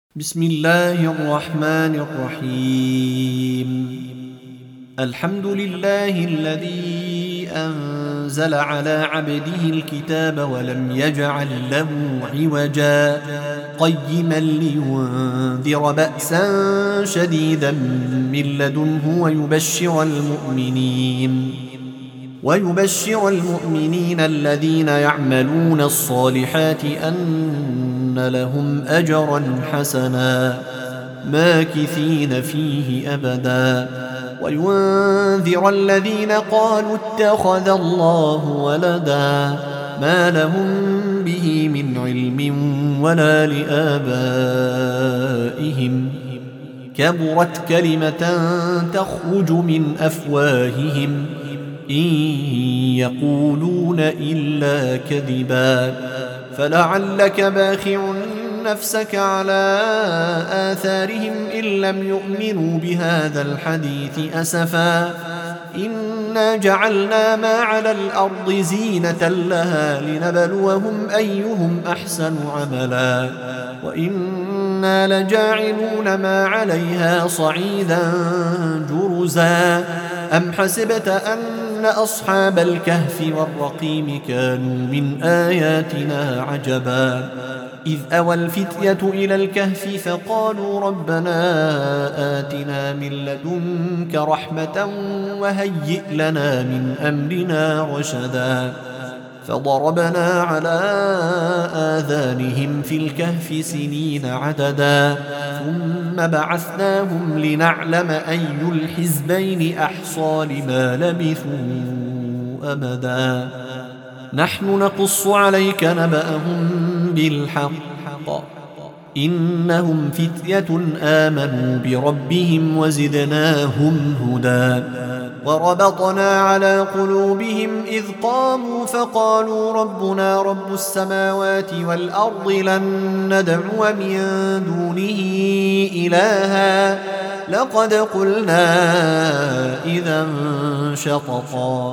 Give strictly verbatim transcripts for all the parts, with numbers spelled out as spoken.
بسم الله الرحمن الرحيم. الحمد لله الذي أنزل على عبده الكتاب ولم يجعل له عوجا قيما لينذر بأسا شديدا من لدنه ويبشر المؤمنين ويبشر المؤمنين الذين يعملون الصالحات أن لهم أجرا حسنا ماكثين فيه أبدا وينذر الذين قالوا اتخذ الله ولدا ما لهم به من علم ولا لآبائهم كبرت كلمة تخرج من أفواههم إن يقولون إلا كذبا فلعلك باخع نفسك على آثارهم إن لم يؤمنوا بهذا الحديث أسفا إنا جعلنا ما على الأرض زينة لها لنبلوهم أيهم أحسن عملا وإنا لجاعلون ما عليها صعيدا جرزا أم حسبت أن أصحاب الكهف والرقيم كانوا من آياتنا عجبا إذ أوى الفتية إلى الكهف فقالوا ربنا آتنا من لدنك رحمة وهيئ لنا من أمرنا رشدا فضربنا على آذانهم في الكهف سنين عددا ثم بعثناهم لنعلم أي الحزبين أحصى لما لبثوا أمدا نحن نقص عليك نبأهم بالحق إنهم فتية آمنوا بربهم وزدناهم هدى وربطنا على قلوبهم إذ قاموا فقالوا ربنا رب السماوات والأرض لن ندعو من دونه إلها لقد قلنا إذا شططا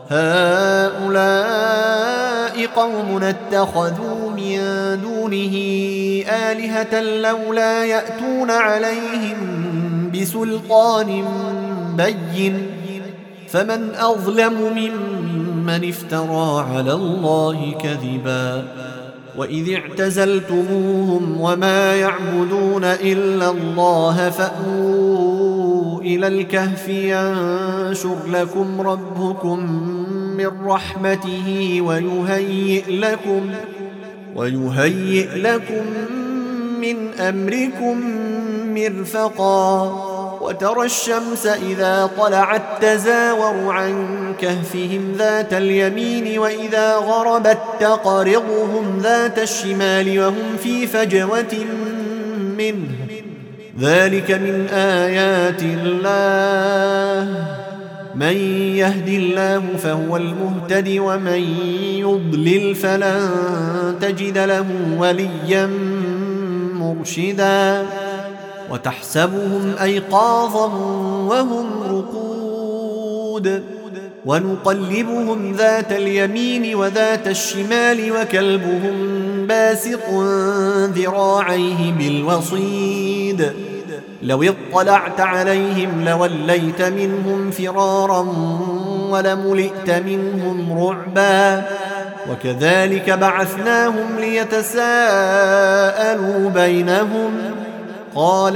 هؤلاء قوم اتخذوا من دونه آلهة لولا يأتون عليهم بسلطان بين فمن أظلم ممن افترى على الله كذبا وإذ اعتزلتموهم وما يعبدون إلا الله فأووا إلى الكهف ينشر لكم ربكم من رحمته ويهيئ لكم ويهيئ لكم من أمركم مرفقا وترى الشمس إذا طلعت تزاور عن كهفهم ذات اليمين وإذا غربت تقرضهم ذات الشمال وهم في فجوة منه ذلك من آيات الله من يهد الله فهو المهتد ومن يضلل فلن تجد له وليا مرشدا وتحسبهم أيقاظا وهم رقود ونقلبهم ذات اليمين وذات الشمال وكلبهم باسط ذراعيه بالوصيد لو اطلعت عليهم لوليت منهم فرارا ولملئت منهم رعبا وكذلك بعثناهم ليتساءلوا بينهم قال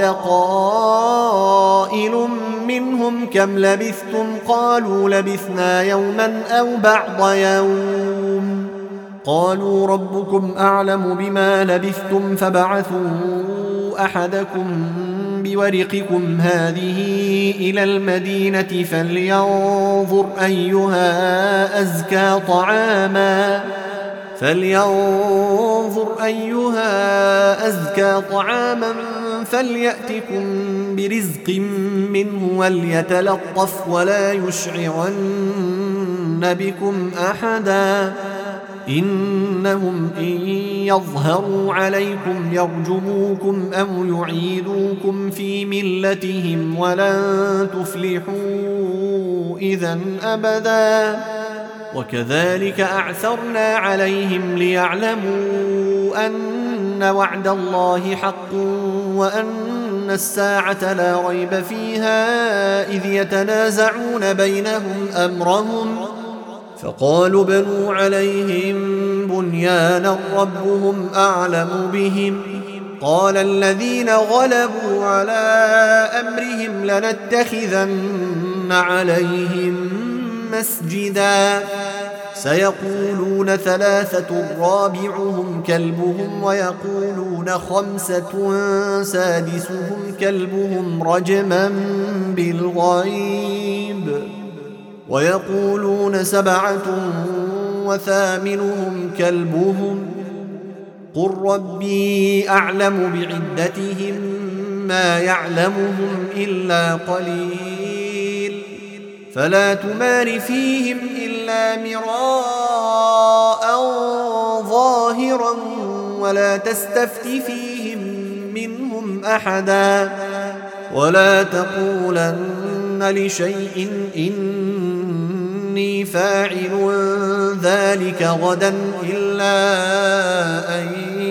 قائل منهم كم لبثتم قالوا لبثنا يوما أو بعض يوم قالوا ربكم أعلم بما لبثتم فبعثوا أحدكم بورقكم هذه إلى المدينة فلينظر أيها أزكى طعاما فلينظر أيها أزكى طعاما فليأتكم برزق منه وليتلطف ولا يشعرن بكم أحدا إنهم إن يظهروا عليكم يرجموكم أو يعيدوكم في ملتهم ولن تفلحوا إذا أبدا وكذلك أعثرنا عليهم ليعلموا أن وعد الله حق وأن الساعة لا ريب فيها إذ يتنازعون بينهم أمرهم فقالوا بنوا عليهم بنيانا ربهم أعلم بهم قال الذين غلبوا على أمرهم لنتخذن عليهم مسجدا سيقولون ثلاثة رابعهم كلبهم ويقولون خمسة سادسهم كلبهم رجما بالغيب ويقولون سبعة وثامنهم كلبهم قل ربي أعلم بعدتهم ما يعلمهم إلا قليل فلا تمار فيهم إلا مراء ظاهرا ولا تستفت فيهم منهم أحدا ولا تقولن لشيء إني فاعل ذلك غدا إلا أن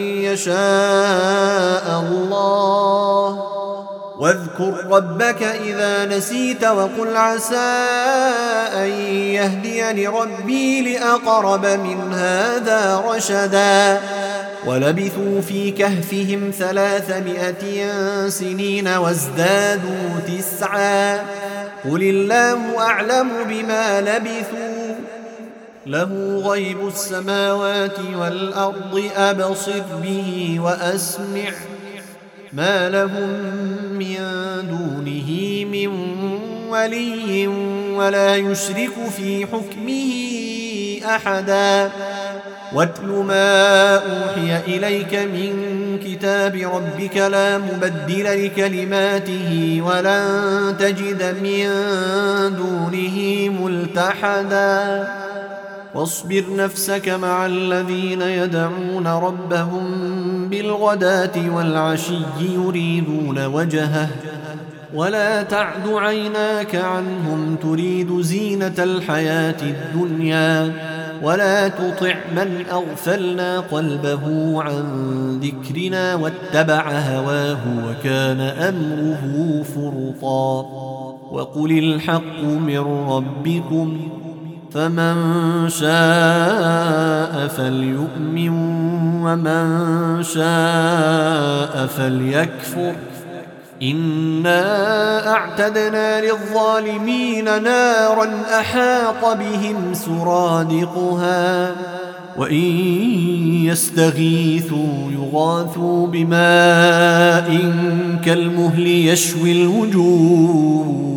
يشاء الله واذكر ربك إذا نسيت وقل عسى أن يهديني ربي لأقرب من هذا رشدا ولبثوا في كهفهم ثلاثمائة سنين وازدادوا تسعا قل الله أعلم بما لبثوا له غيب السماوات والأرض أبصر به وأسمع ما لهم من دونه من ولي ولا يشرك في حكمه أحدا واتل ما أوحي إليك من كتاب ربك لا مبدل لكلماته ولن تجد من دونه ملتحدا واصبر نفسك مع الذين يدعون ربهم بالغداة والعشي يريدون وجهه ولا تعد عيناك عنهم تريد زينة الحياة الدنيا ولا تطع من أغفلنا قلبه عن ذكرنا واتبع هواه وكان أمره فرطا وقل الحق من ربكم فمن شاء فليؤمن ومن شاء فليكفر إنا أعتدنا للظالمين نارا أحاط بهم سرادقها وإن يستغيثوا يغاثوا بماء كالمهل يشوي الوجوه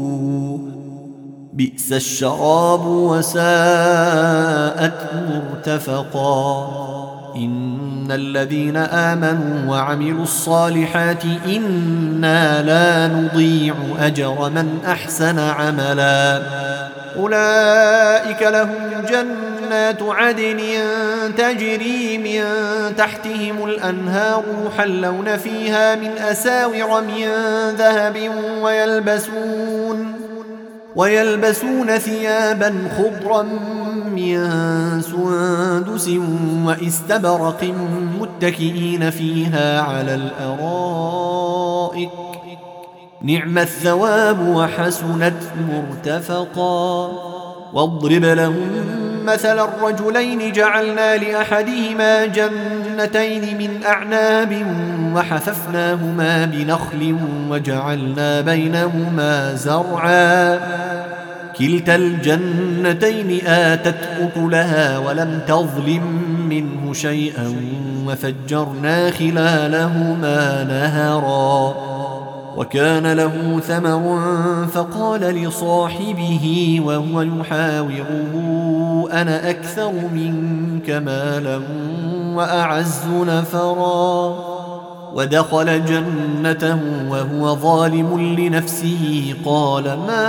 بئس الشراب وساءت مرتفقا إن الذين آمنوا وعملوا الصالحات إنا لا نضيع أجر من أحسن عملا أولئك لهم جنات عدن تجري من تحتهم الأنهار يحلون فيها من أساور من ذهب ويلبسون ويلبسون ثيابا خضرا من سندس واستبرق متكئين فيها على الأرائك نعم الثواب وحسنت مرتفقا واضرب لهم مثل الرجلين جعلنا لأحدهما جنتين من أعناب وحففناهما بنخل وجعلنا بينهما زرعا كلتا الجنتين آتت أكلها ولم تظلم منه شيئا وفجرنا خلالهما نهرا وكان له ثمر فقال لصاحبه وهو يحاوره أنا أكثر منك مالا وأعز نفرا ودخل جنته وهو ظالم لنفسه قال ما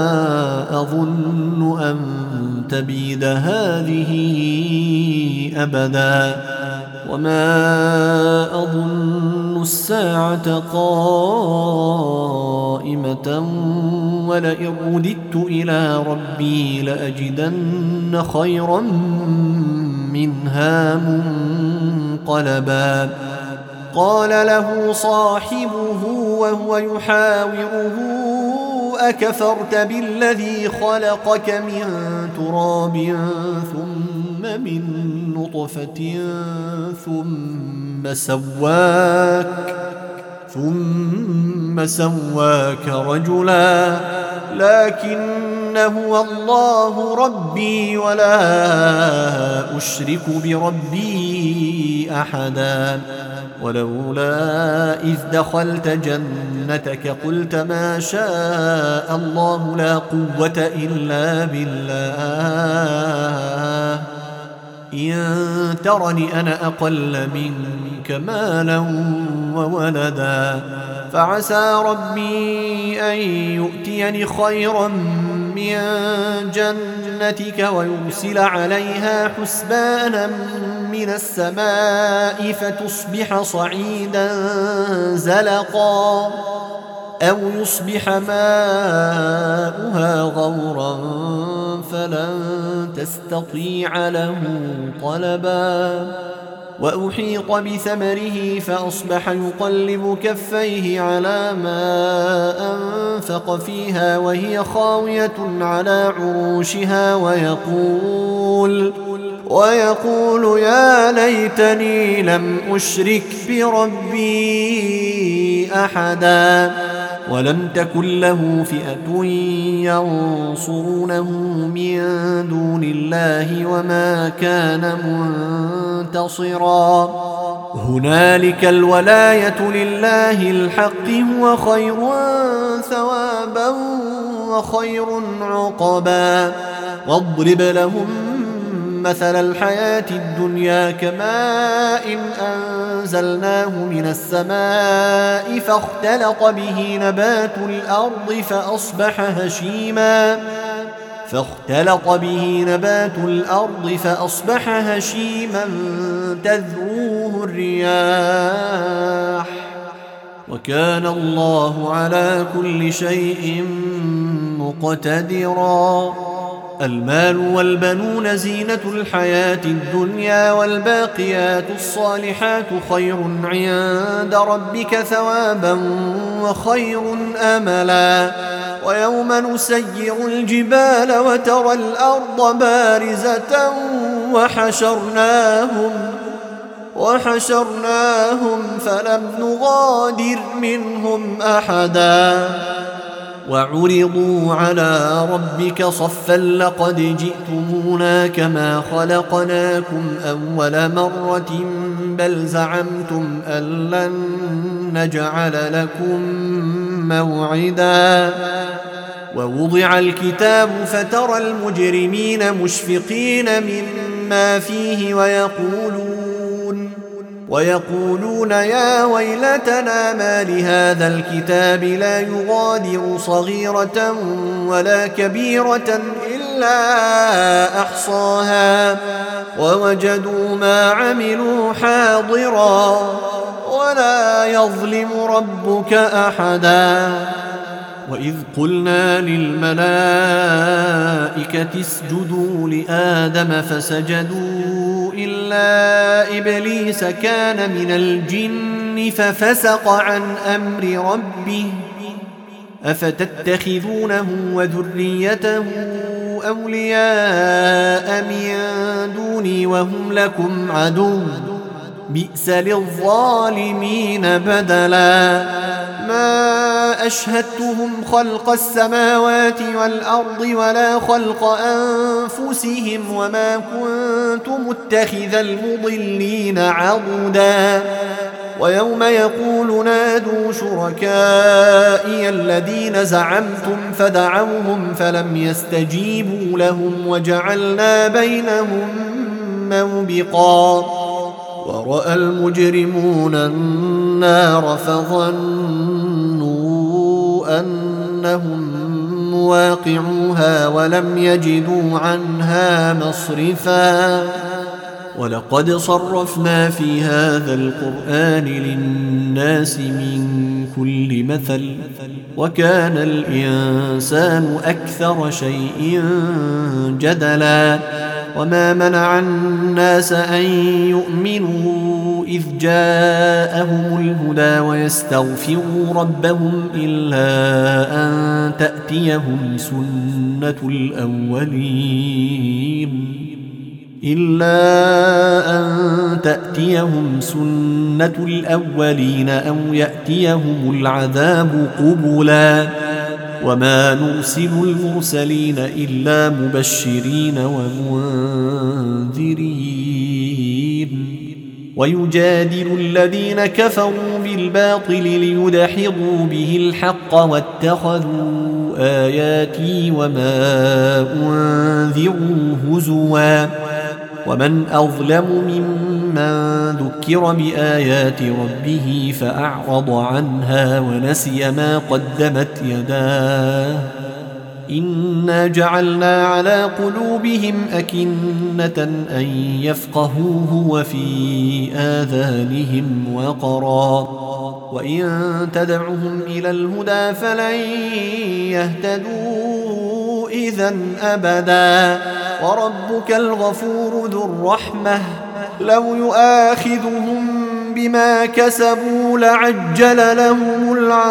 أظن أن تبيد هذه أبدا وما أظن الساعة قائمة ولئن رددت إلى ربي لأجدن خيرا منها منقلبا منقلبا قال له صاحبه وهو يحاوره أكفرت بالذي خلقك من تراب ثم من نطفة ثم سواك ثم سواك رجلا لكن هو الله ربي ولا أشرك بربي أحدا ولولا إذ دخلت جنتك قلت ما شاء الله لا قوة إلا بالله إن ترني أنا أقل منك مالا وولدا فعسى ربي أن يؤتيني خيرا من جنتك ويرسل عليها حسبانا من السماء فتصبح صعيدا زلقا أو يصبح ماؤها غورا فلن تستطيع له طلبا وأحيط بثمره فأصبح يقلب كفيه على ما أنفق فيها وهي خاوية على عروشها ويقول ويقول يا ليتني لم أشرك بربي أحدا ولم تكن له فئة ينصرونه من دون الله وما كان منتصرا هنالك الولاية لله الحق هو خير ثوابا وخير عقبا واضرب لهم مثل الحياة الدنيا كماء إن أنزلناه من السماء فاختلط به نبات الأرض فأصبح هشيما فاختلط به نبات الأرض فأصبح هشيما تذروه الرياح وكان الله على كل شيء مقتدرا المال والبنون زينة الحياة الدنيا والباقيات الصالحات خير عند ربك ثوابا وخير أملا ويوم نسير الجبال وترى الأرض بارزة وحشرناهم وحشرناهم فلم نغادر منهم أحدا وعرضوا على ربك صفا لقد جئتمونا كما خلقناكم أول مرة بل زعمتم أن لن نجعل لكم موعدا ووضع الكتاب فترى المجرمين مشفقين مما فيه ويقولون ويقولون يا ويلتنا ما لهذا الكتاب لا يغادر صغيرة ولا كبيرة إلا أحصاها ووجدوا ما عملوا حاضرا ولا يظلم ربك أحدا وإذ قلنا للملائكة اسجدوا لآدم فسجدوا إلا إبليس كان من الجن ففسق عن أمر ربه أفتتخذونه وذريته أولياء من دوني وهم لكم عدو بئس للظالمين بدلا ما أشهدتهم خلق السماوات والأرض ولا خلق أنفسهم وما كنت متخذ المضلين عضدا ويوم يقول نادوا شركائي الذين زعمتم فدعوهم فلم يستجيبوا لهم وجعلنا بينهم موبقا ورأى المجرمون النار فظنوا أنهم مواقعوها ولم يجدوا عنها مصرفا ولقد صرفنا في هذا القرآن للناس من كل مثل وكان الإنسان أكثر شيء جدلا وما منع الناس أن يؤمنوا إذ جاءهم الهدى ويستغفروا ربهم إلا أن تأتيهم سنة الأولين إلا أن تأتيهم سنة الأولين أو يأتيهم العذاب قبلا وما نرسل المرسلين إلا مبشرين ومنذرين ويجادل الذين كفروا بالباطل ليدحضوا به الحق واتخذوا آياتي وما أنذروا هزوا ومن أظلم ممن ذكر بآيات ربه فأعرض عنها ونسي ما قدمت يداه إنا جعلنا على قلوبهم أكنة أن يفقهوه وفي آذانهم وقرا وإن تدعهم إلى الهدى فلن يهتدوا إذن أبدا وربك الغفور ذو الرحمة لو يؤاخذهم بما كسبوا لعجل لهم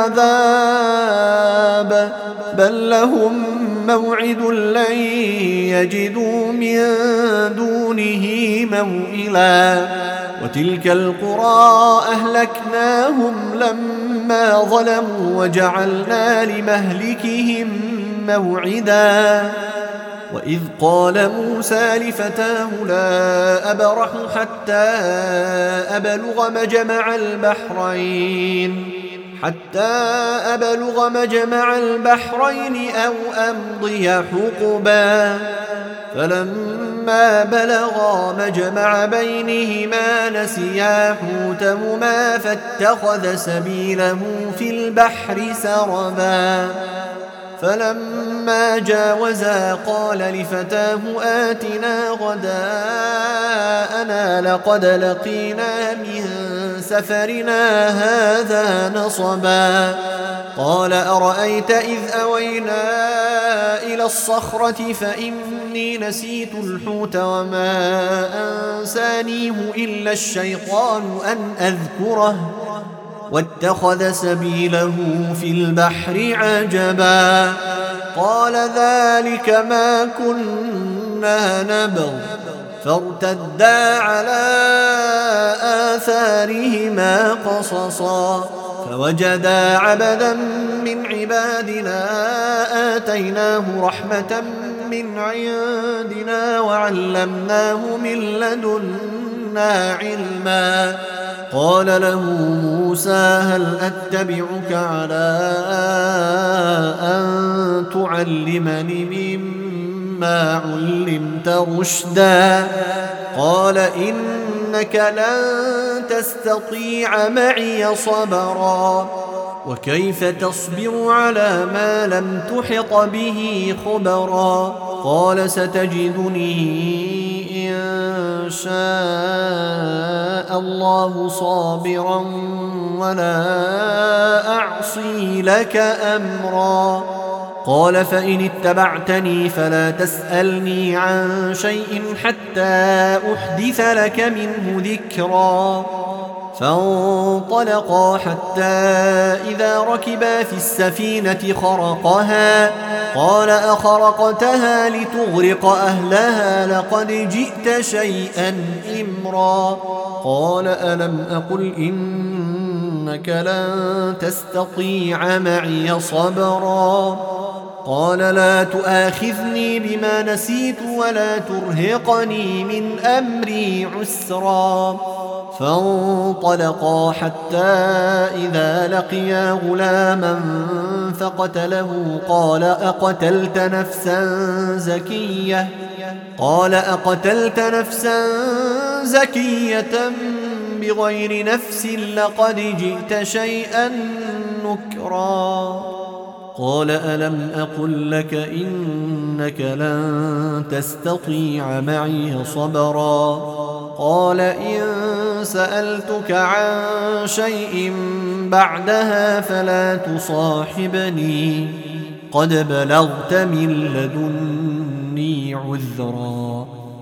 العذاب بل لهم موعد لن يجدوا من دونه موئلا وتلك القرى أهلكناهم لما ظلموا وجعلنا لمهلكهم موعدا وإذ قال موسى لفتاه لا أبرح حتى أبلغ مجمع البحرين حتى أبلغ مجمع البحرين أو أمضي حقبا فلما بلغا مجمع بينهما نسيا حوتهما فاتخذ سبيله في البحر سربا فلما جاوزا قال لفتاه آتنا غداءنا لقد لقينا من سفرنا هذا نصبا قال أرأيت إذ أوينا إلى الصخرة فإني نسيت الحوت وما أنسانيه إلا الشيطان أن أذكره واتخذ سبيله في البحر عجبا قال ذلك ما كنا نبغ فارتدا على آثارهما قصصا فوجدا عبدا من عبادنا آتيناه رحمة من عندنا وعلمناه من لدنا علما قال له موسى هل أتبعك على أن تعلمني مما علمت رشدا قال إنك لن تستطيع معي صبرا وكيف تصبر على ما لم تحط به خبرا قال ستجدني إن شاء الله صابرا ولا أعصي لك أمرا قال فإن اتبعتني فلا تسألني عن شيء حتى أحدث لك منه ذكرا فانطلقا حتى إذا ركبا في السفينة خرقها قال أخرقتها لتغرق أهلها لقد جئت شيئا إمرا قال ألم أقل إنك لن تستطيع معي صبرا قال لا تؤاخذني بما نسيت ولا ترهقني من أمري عسرا فانطلقا حتى إذا لقيا غلاما فقتله قال أقتلت نفسا زكية قال أقتلت نفسا زكية بغير نفس لقد جئت شيئا نكرا قال ألم أقل لك إنك لن تستطيع معي صبرا قال إن سألتك عن شيء بعدها فلا تصاحبني قد بلغت من لدني عذرا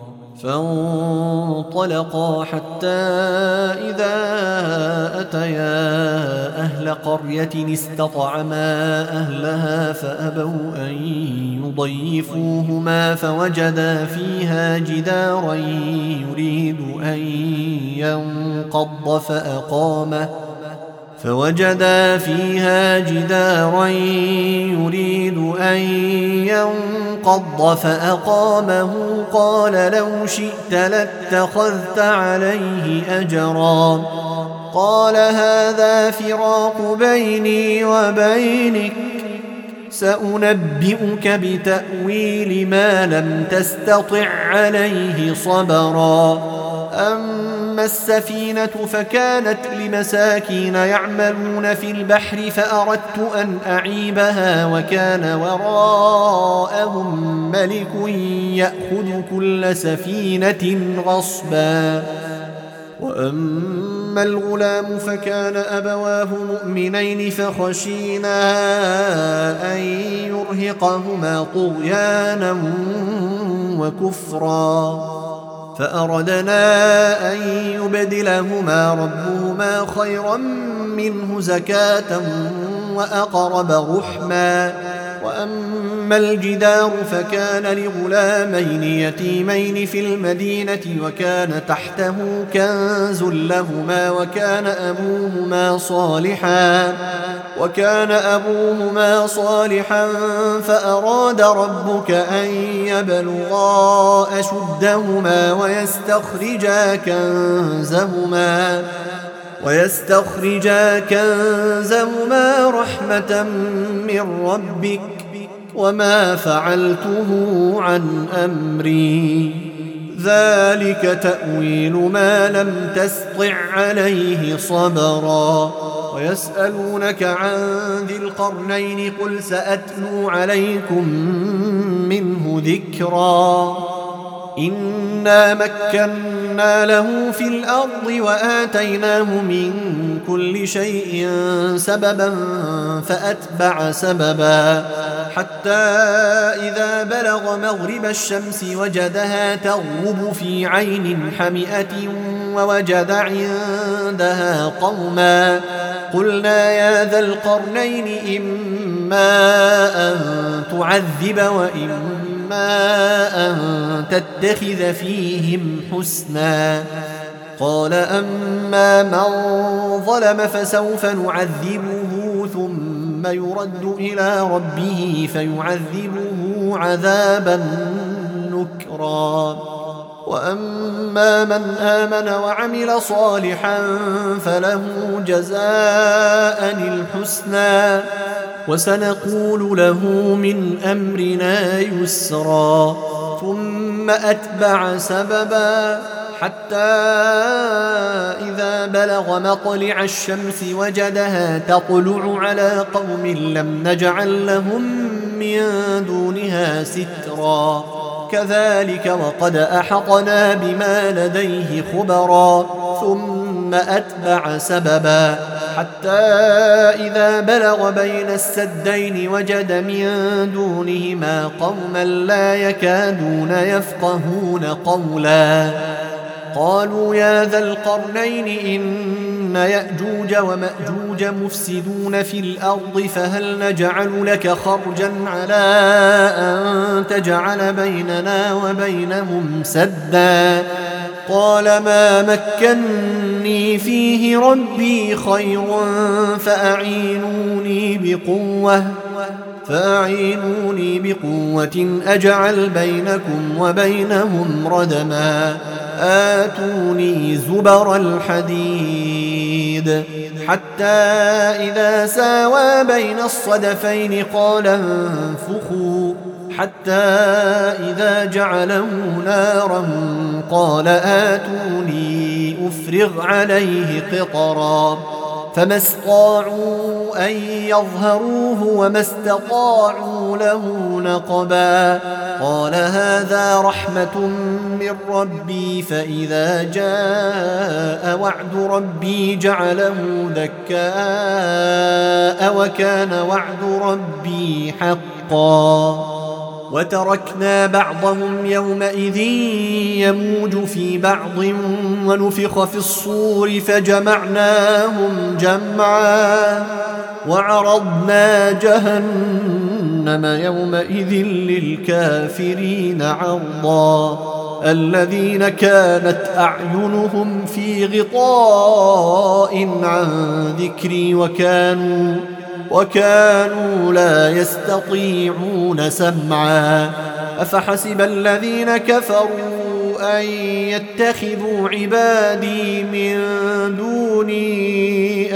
فانطلقا حتى إذا أتيا أهل قرية استطعما أهلها فأبوا أن يضيفوهما فوجدا فيها جدارا يريد أن ينقض فأقامه فوجدا فيها جدارا يريد أن ينقض فأقامه قال لو شئت لاتخذت عليه أجرا قال هذا فراق بيني وبينك سأنبئك بتأويل ما لم تستطع عليه صبرا أما السفينة فكانت لمساكين يعملون في البحر فأردت أن أعيبها وكان وراءهم ملك يأخذ كل سفينة غصبا وأما الغلام فكان أبواه مؤمنين فخشينا أن يرهقهما طغيانا وكفرا فأردنا أن يبدلهما ربهما خيرا منه زكاة وأقرب رحما وأما الجدار فكان لغلامين يتيمين في المدينة وكان تحته كنز لهما وكان أبوهما صالحا وكان أبوهما صالحا فأراد ربك أن يبلغا أشدهما ويستخرجا كنزهما ويستخرجا كنزهما رحمة من ربك وما فعلته عن أمري ذلك تأويل ما لم تسطع عليه صبرا ويسألونك عن ذي القرنين قل سأتلو عليكم منه ذكرا إنا مكنا له في الأرض وآتيناه من كل شيء سببا فأتبع سببا حتى إذا بلغ مغرب الشمس وجدها تغرب في عين حمئة ووجد عندها قوما قلنا يا ذا القرنين إما أن تعذب وإما أن تتخذ فيهم حسنا قال أما من ظلم فسوف نعذبه ثم يرد إلى ربه فيعذبه عذابا نكرا وأما من آمن وعمل صالحا فله جزاء الحسنى وسنقول له من أمرنا يسرا ثم أتبع سببا حتى إذا بلغ مطلع الشمس وجدها تطلع على قوم لم نجعل لهم من دونها سترا كذلك وقد أحطنا بما لديه خبرا ثم أتبع سببا حتى إذا بلغ بين السدين وجد من دونهما قوما لا يكادون يفقهون قولا قالوا يا ذا القرنين إن يأجوج ومأجوج مفسدون في الأرض فهل نجعل لك خرجا على أن تجعل بيننا وبينهم سدا قال ما مكني فيه ربي خير فأعينوني بقوة فأعينوني بقوة أجعل بينكم وبينهم ردما آتوني زبر الحديد حتى إذا ساوى بين الصدفين قال انفخوا حتى إذا جعله نارا قال آتوني أفرغ عليه قطرا فما استطاعوا أن يظهروه وما استطاعوا له نقبا قال هذا رحمة من ربي فإذا جاء وعد ربي جعله دكاء وكان وعد ربي حقا وتركنا بعضهم يومئذ يموج في بعض ونفخ في الصور فجمعناهم جمعا وعرضنا جهنم يومئذ للكافرين عرضا الذين كانت أعينهم في غطاء عن ذكري وكانوا وكانوا لا يستطيعون سمعا أفحسب الذين كفروا أن يتخذوا عبادي من دوني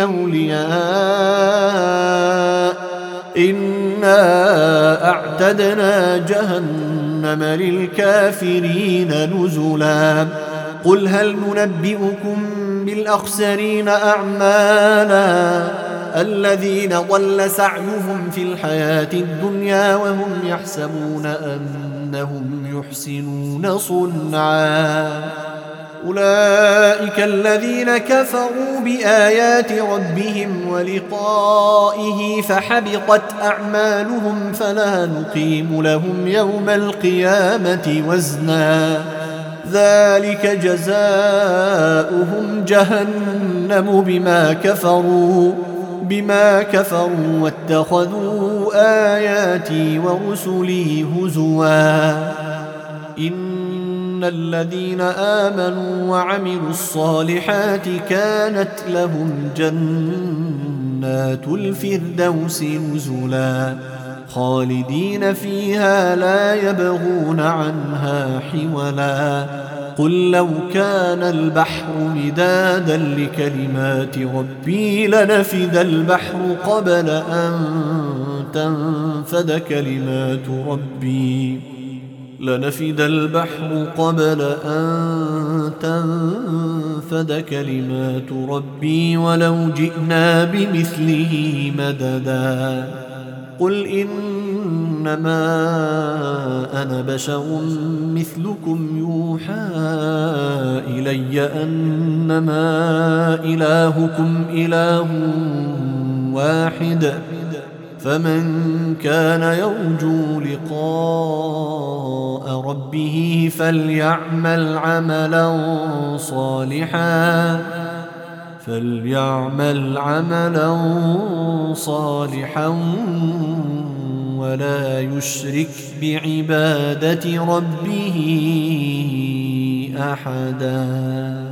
أولياء إنا أعتدنا جهنم للكافرين نزلا قل هل ننبئكم بالأخسرين أعمالا الذين ضل سعيهم في الحياة الدنيا وهم يحسبون أنهم يحسنون صنعا أولئك الذين كفروا بآيات ربهم ولقائه فحبطت أعمالهم فلا نقيم لهم يوم القيامة وزنا ذلك جزاؤهم جهنم بما كفروا بما كفروا واتخذوا آياتي ورسلي هزوا إن الذين آمنوا وعملوا الصالحات كانت لهم جنات الفردوس نزلا خالدين فيها لا يبغون عنها حولا قل لو كان البحر مدادا لكلمات ربي لنفد البحر قبل أن تنفد كلمات ربي لنفد البحر قبل أن تنفد كلمات ربي ولو جئنا بمثله مددا قل إنما أنا بشر مثلكم يوحى إلي أنما إلهكم إله واحد فمن كان يرجو لقاء ربه فليعمل عملا صالحا فليعمل عملا صالحا ولا يشرك بعبادة ربه أحدا.